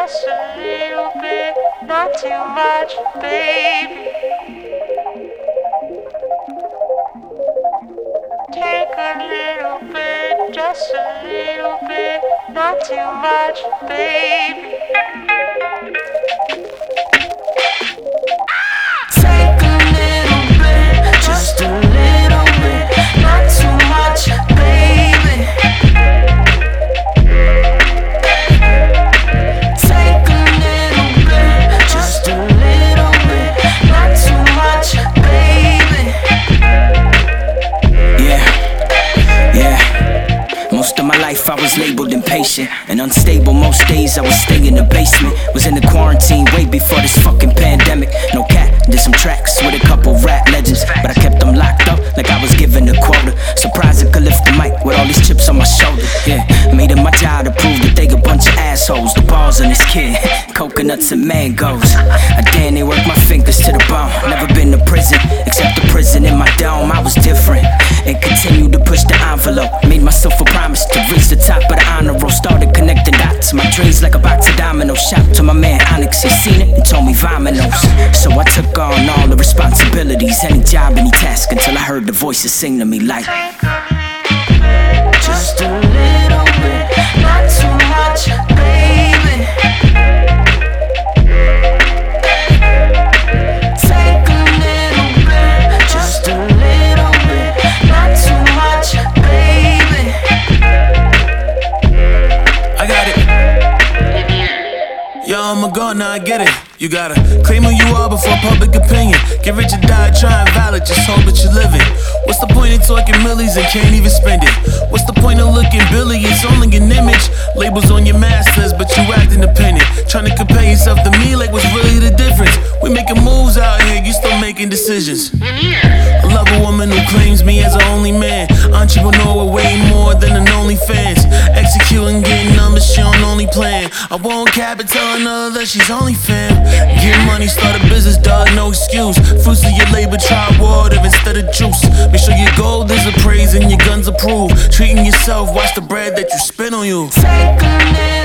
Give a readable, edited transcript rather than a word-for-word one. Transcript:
just a little bit, not too much, baby. Take a little bit, just a little bit, not too much, baby. Take a little bit, just a little bit, not too much, baby. Take a little bit, just a little bit, not too much, baby. Most of my life I was labeled impatient and unstable. Most days I would stay in the basement. Was in the quarantine way before this fucking pandemic. No cap, did some tracks with a couple rap legends, but I kept them locked up like I was given a quota. Surprised I could lift the mic with all these chips on my shoulder. Yeah, made it my job to prove that they a bunch of assholes. The balls on this kid, coconuts and mangoes. I damn near work my fingers to the bone. Never been to prison, except the prison in my dome. I was different and continued to push the envelope. Made myself a promise to reach the top of the honor roll. Started connecting dots, my dreams like a box of dominoes. Shout to my man Onyx, he seen it and told me vominos. So I took on all the responsibilities, any job, any task, until I heard the voices sing to me like, just a little bit, not too much, baby. Take a little bit, just a little bit, not too much, baby. I got it. Yo, I'm a god, now I get it. You gotta claim who you are before public opinion. Get rich or die, try and valid, just hope that you're living. What's the point of talking millies and can't even spend it? What's the point of looking Billy? It's only an image. Labels on your masters, but you act independent. Trying to compare yourself to me, like what's really the difference? We making moves out here, you still making decisions. I love a woman who claims me as her only man. Entrepreneur with way more than an OnlyFans. Executing, getting numbers, she on only plan. I won't cap it, tell another that she's only fam. Get money, start a business, dog, no excuse. Fruits of your labor, try water instead of juice. Make sure your gold is appraised and your guns approved. Treating yourself, watch the bread that you spend on you. Take a little